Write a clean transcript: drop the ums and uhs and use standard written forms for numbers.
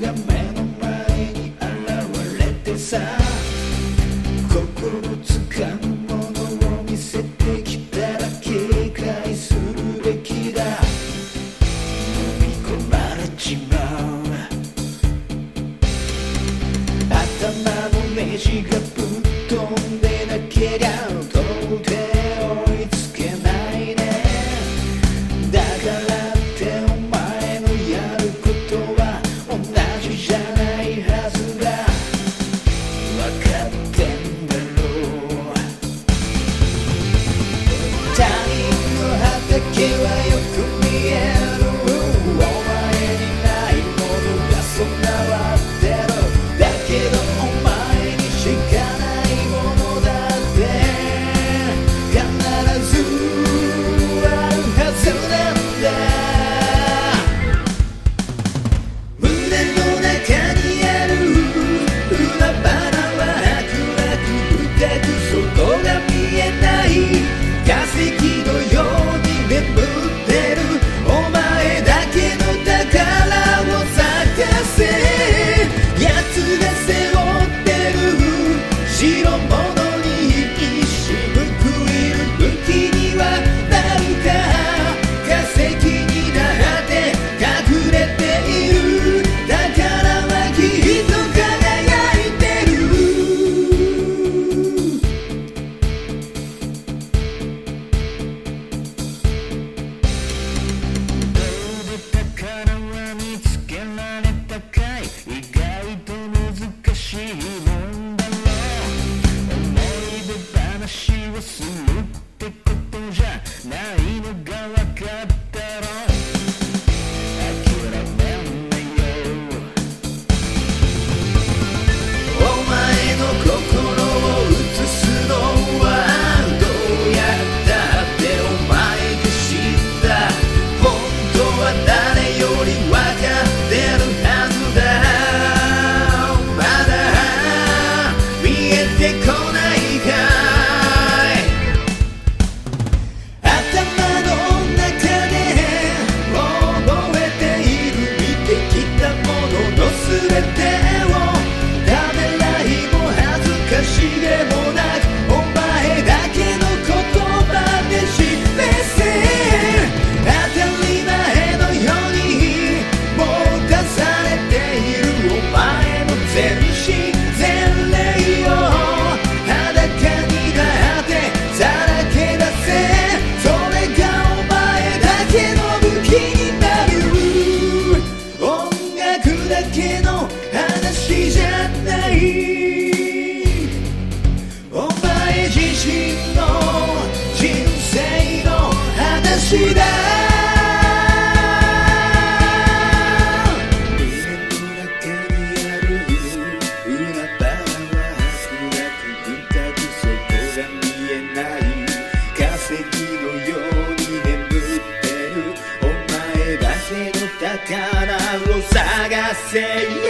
が目の前に現れてさ、心つかむものを見せてきたら警戒するべきだ。飲み込まれちまう。頭のネジがぶっ飛んでなけりゃ到底追いつけないね。だからってお前のやることは同じじゃないはずだ。分かってんだろう。他人の畑はよく見える。お前にないものが備わってる。だけどお前にしかないものだって必ずあるはずなんだ。胸の中にある海原は儚く深く外が見えない。化石のように眠ってる。お前だけの宝を探せ。奴が背負ってる白物に一矢報いる武器にはなるか。化石になって隠れている宝はきっと輝いてる。どうで宝は見つけられたかい。意外と難しいもんだろう。思い出話をするってことじゃないのが分かったろ。諦めんなよ。お前の心を映すのはどうやったってお前が知った。本当は誰より分かってるはずだ。まだ見えてこないかい。頭の中で覚えている見てきたものの全てをためらいも恥ずかしげもなくお前だけの言葉で示せ。当たり前のように持たされているお前の全身全霊を裸になってさらけ出せ。それがお前だけの武器になる。音楽だけの話じゃない。お前自身の人生の話だ。胸の中にある海原は暗く深く外が見えない。化石のように眠ってるお前だけの宝を探せ。